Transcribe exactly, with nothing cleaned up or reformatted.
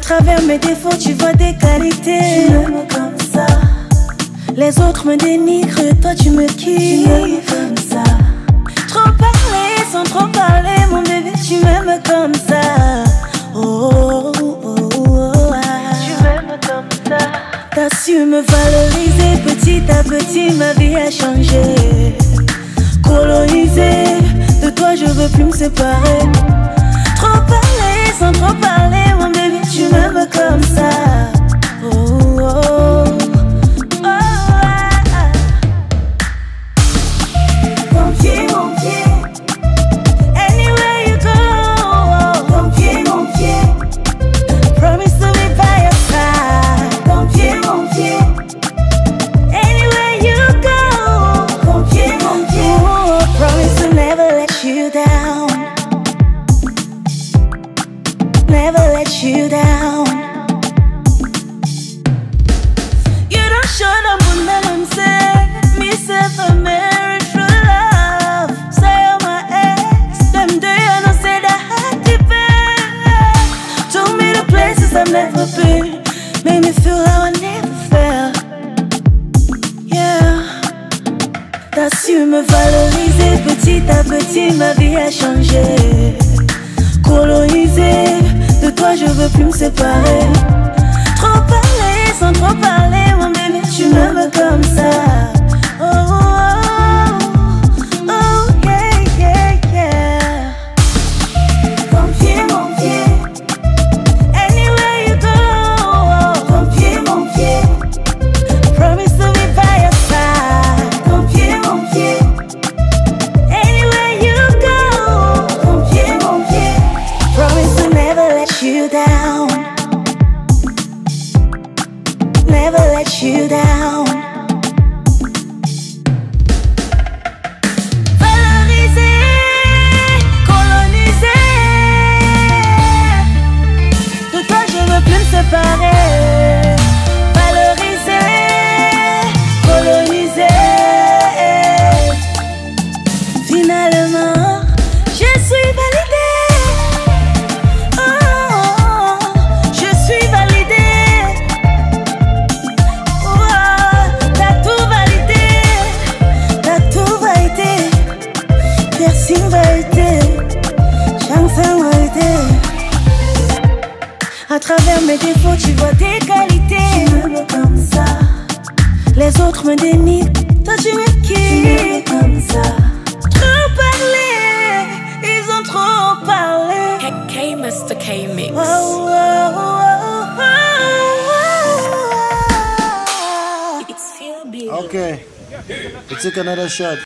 travers mes défauts, tu vois des qualités. Tu m'aimes comme ça. Les autres me dénigrent, toi tu me kiffes. Tu m'aimes comme ça. Trop parler sans trop parler, mon bébé, tu m'aimes comme ça. Oh, oh, oh, oh, ah. Tu m'aimes comme ça. T'as su me valoriser, petit à petit ma vie a changé. Colonisé, de toi je veux plus me séparer. Trop parler sans trop parler, mon bébé, tu m'aimes comme ça. Oh, oh, oh. Ton pied, mon pied. Anywhere you go, Ton pied, mon pied. promise to be by your side. Ton pied, mon pied. Anywhere you go, Ton pied, mon pied. oh, promise to never let you down. Never let you down. You don't show them when them say me self a marriage for love. Say you're my ex, them do you know say that I depend. Told me the places I've never been, made me feel how I never felt. Yeah, t'as su me valoriser, petit à petit ma vie a changé. Colonisé, de toi je veux plus me séparer. Trop parler sans trop parler, mon bébé, tu m'aimes comme ça. Oh, oh, oh, oh, yeah, yeah, yeah. Ton pied, mon pied. Anywhere you go, Ton pied, mon pied. promise to be by your side. Ton pied, mon pied. Anywhere you go, Ton pied, mon pied. promise to never let you down. Never let you down. Valoriser, coloniser. De toi je veux plus me séparer. Valoriser, coloniser. Finalement, je suis validée. Oh, oh, oh, je suis validée. Oh, t'as tout validé. T'as tout validé. Piercing validé. Chanson validé. À travers mes défauts, tu vois des qualités. Tu m'aimes comme ça. Les autres me dénigrent, toi tu me Tu kiffes. m'aimes comme ça. Trop parlé, ils ont trop parlé. K, K Master K Mix. Oh, oh, oh, oh, oh. It's feel big. Okay, let's take another shot.